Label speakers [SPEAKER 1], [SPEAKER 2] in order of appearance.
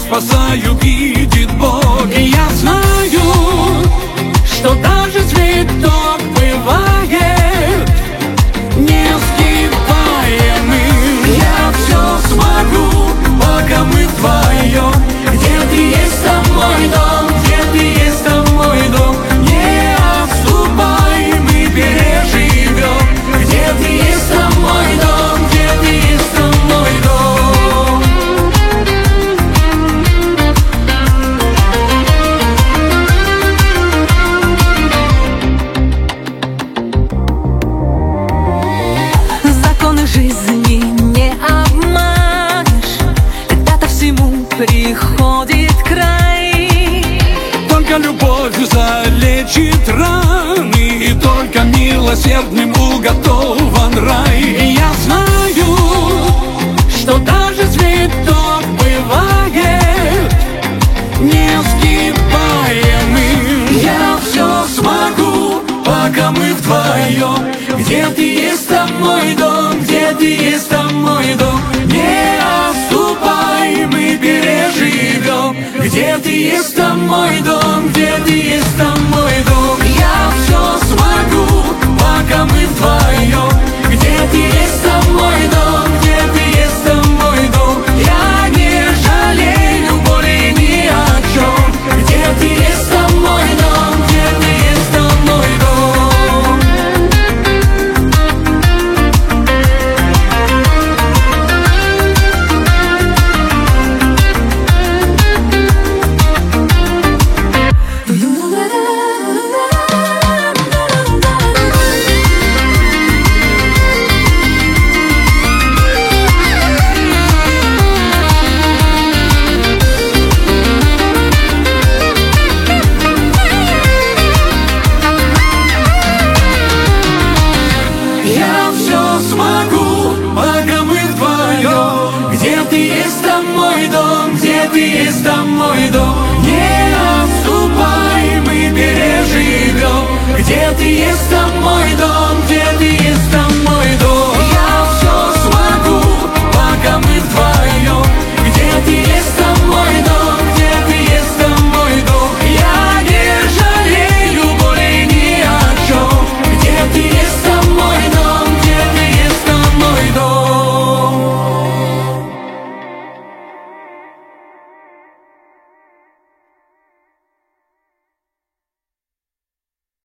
[SPEAKER 1] спасаю, видит Бог. И я знаю, что даже цветок бывает несгибаемым. Я все смогу, пока мы вдвоем. Где ты есть, там мой дом, где ты есть, там мой дом. Не отступай, мы переживем. Где ты есть, там мой дом, где ты есть, там мой дом.
[SPEAKER 2] Законы жизни не обманешь, когда-то всему приходит край.
[SPEAKER 1] Только любовью залечит раны, и только милосердным уготован рай. И я знаю, что даже цветок бывает несгибаемым. Я все смогу, пока мы вдвоем. Где ты есть, там мой дом, где ты есть, там мой дом. Не отступай, мы переживем. Где ты есть, там мой дом, где ты есть, там мой дом.